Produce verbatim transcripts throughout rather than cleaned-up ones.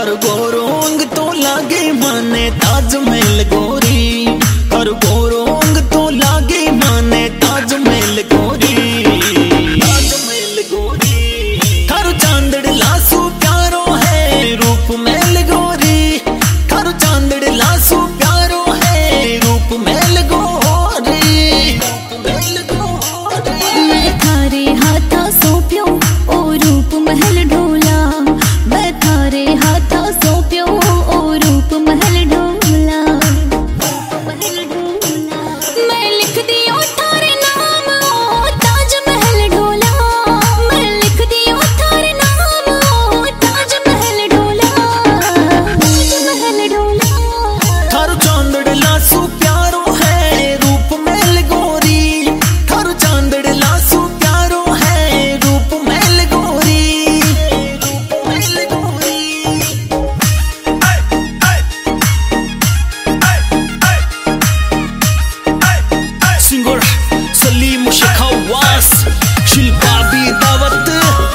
थारो गोरो अंग तो लागे माने ताजमहल गोरी, थारो गोरो अंग तो लागे माने ताजमहल गोरी, ताजमहल गोरी। थारो चांदड़ लासू प्यारो है रूप महल गोरी, थारो चांदड़ लासू प्यारो है रूप महल गोरी, महल गोरी। मैं थारे हाथा सौंप्यो ओ रूप महल ढोला, मैं थारे हाथा सौंप्यो ओ रूप महल ढोला, महल ढोला। मैं लिख दियो थारे नाम ओ ताजमहल ढोला, मैं लिख दियो थारे नाम ओ ताजमहल ढोला, ताजमहल ढोला। थारो चांदड़ लासू प्यारो है रूप महल गोरी, थारो चांदड़ लासू प्यारो है रूप महल गोरी, रूप महल गोरी। सिंगर सलीम शेखावास, शिल्पा भी दावत।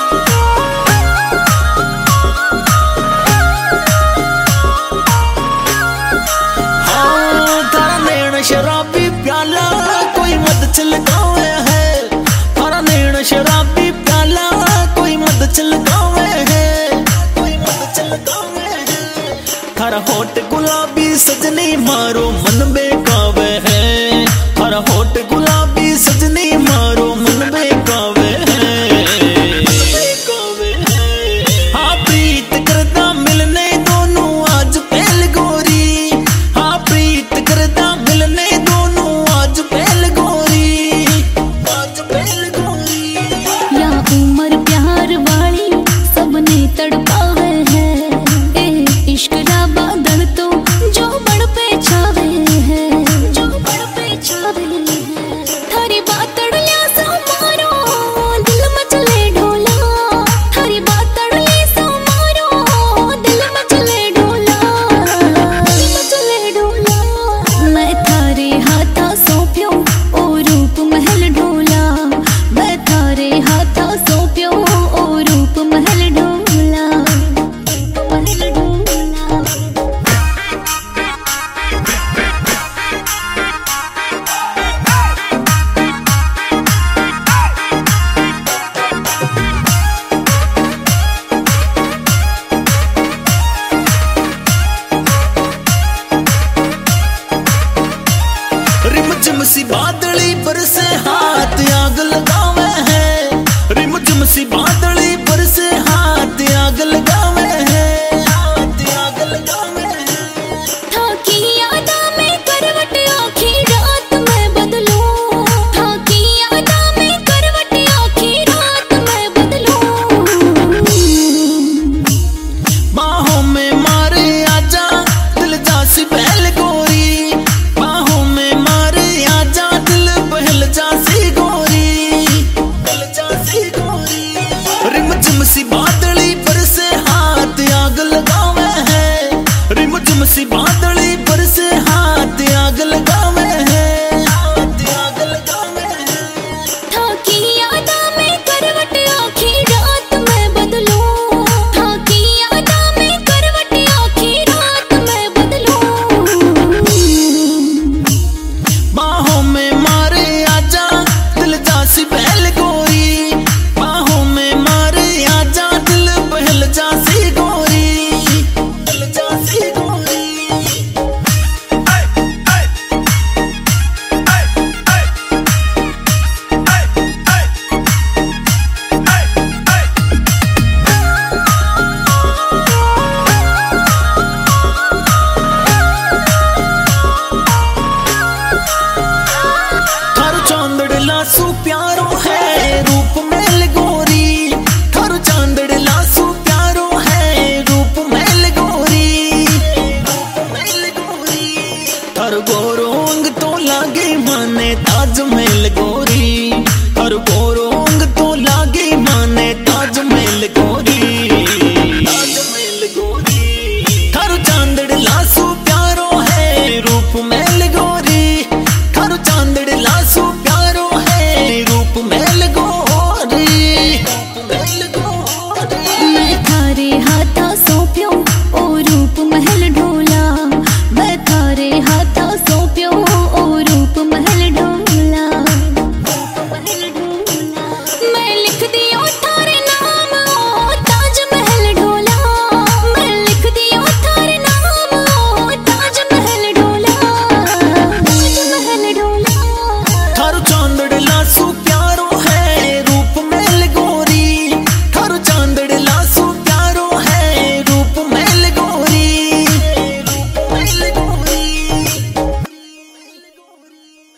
हाँ थारा नैन शराबी प्याला कोई मत चलकावे है, थारा नैन शराबी प्याला कोई मत चलकावे है, कोई मत चलकावे है। थारा होठ गुलाबी सजनी मारो मन बेकावे है, थारा होठ गुलाबी सजनी मारो मन बेकावे है, बेकावे है। हाँ प्रीत करदा मिलने दोनों आज पहल गोरी, हाँ प्रीत करदा मिलने दोनों आज पहल गोरी, आज पहल गोरी। या उम्र प्यार वाली सबने तड़पावे है, ए इश्क रा बादल तो जो बड़ पे छावे है, जो बड़ पे छावे है। थारी बातड़ लिया सो मारो दिल मचले ढोला, थारी बातड़ ली सो मारो दिल मचले ढोला, दिल मचले ढोला। मैं थारे हाथा सौंप्यो ओ रूप महल ढोला, मैं थारे हाथा सौंप्यो ओ रूप महल ढोला, महल ढोला। रिम झिम सी बादली बरसे हाथ आग लगावे है, रिम झिम सी बादली बरसे हाथ आग लगावे है, हाथ आग लगावे है। था की यादा में करवट आखी रात में बदलूं, था की यादा में करवट आखी रात में बदलूं। बाहों में मारे आजा दिल जासी पहल गोरी, बाहों में मारे आजा दिल बहल जासी गोरी, बहल जासी गोरी। रिम झिम सी बादली बरसे हाथ आग लगावे है, रिम झिम सी बादली बरसे हाथ आग लगावे है, हाथ आग लगावे है। था की यादा में करवट आखी रात में बदलूं, था की यादा में करवट आखी रात में बदलूं। बाहों में मारे आजा दिल जासी पहल गोरी, बाहों में मारे आजा दिल बहल जासी